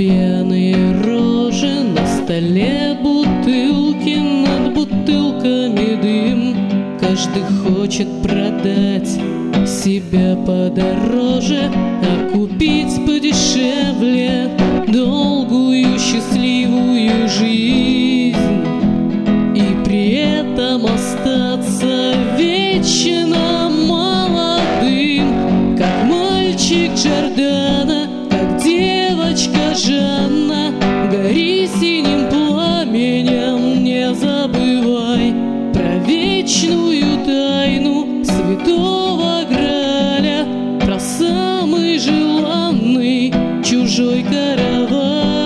пьяные рожи, на столе бутылки, над бутылками дым. Каждый хочет продать себя подороже, а купить подешевле долгую счастливую жизнь, и при этом остаться вечно молодым, как мальчик Джордана, как девочка Жанна. Гори синим пламенем, не забывай про вечную тайну святого Граля, про самый желанный чужой каравай.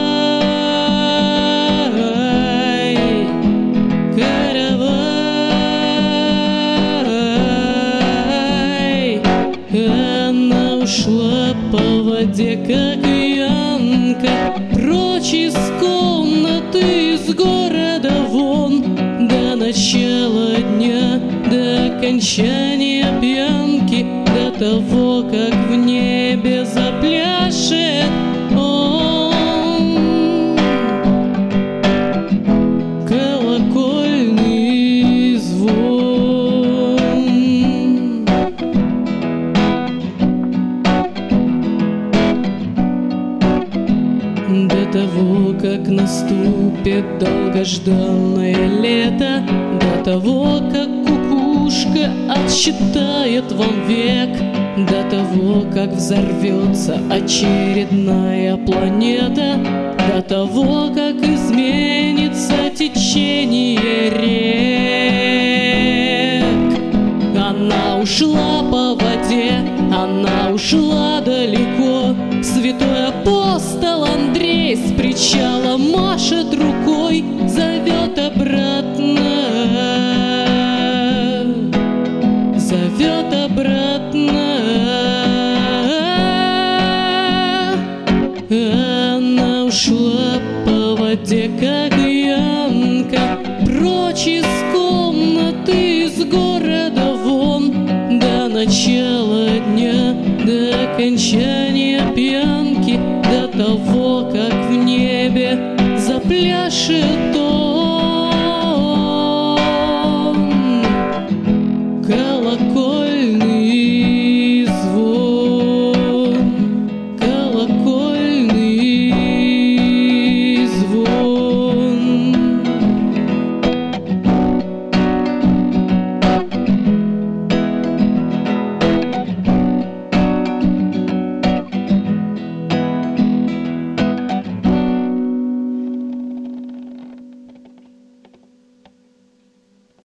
Она ушла по воде, как янка, прочь из комнаты, из города вон, до начала дня, до окончания пьянки, до того, как в небе запляшет он. Колокольный звон. До того, как наступит долгожданное лето, до того, как кукушка отсчитает вам век, до того, как взорвется очередная планета, до того, как изменится течение рек. Она ушла по воде, она ушла далеко. Святой апостол Андрей с причала машет рукой, зовет обратно, зовет обратно. Она ушла по воде, как янка, прочь из комнаты, из города вон, до начала дня, до окончания